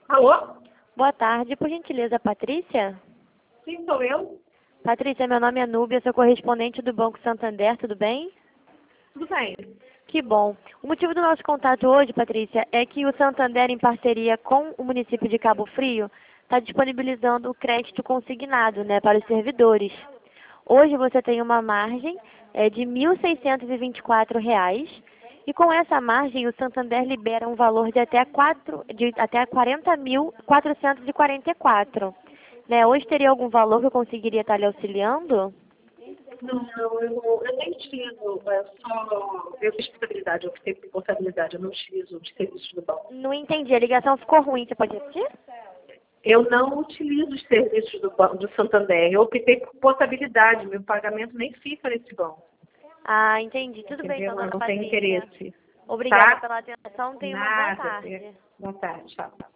Alô? Boa tarde, por gentileza, Patrícia? Sim, sou eu. Patrícia, meu nome é Núbia, sou correspondente do Banco Santander, tudo bem? Tudo bem. Que bom. O motivo do nosso contato hoje, Patrícia, é que o Santander, em parceria com o município de Cabo Frio, está disponibilizando o crédito consignado, para os servidores. Hoje você tem uma margem de R$ 1.624 e com essa margem o Santander libera um valor de até 40.444. Hoje teria algum valor que eu conseguiria estar lhe auxiliando? Não, eu nem utilizo, só eu fiz portabilidade, eu optei por portabilidade, eu não utilizo os serviços do banco. Não entendi, a ligação ficou ruim, você pode repetir? Eu não utilizo os serviços do Santander, eu optei por portabilidade, meu pagamento nem fica nesse banco. Ah, entendi. Tudo bem, Entendeu? então, Eu dona não tenho Patrícia. interesse. Obrigada Tá? pela atenção, tenha uma boa Nada. tarde. Boa tarde, tchau.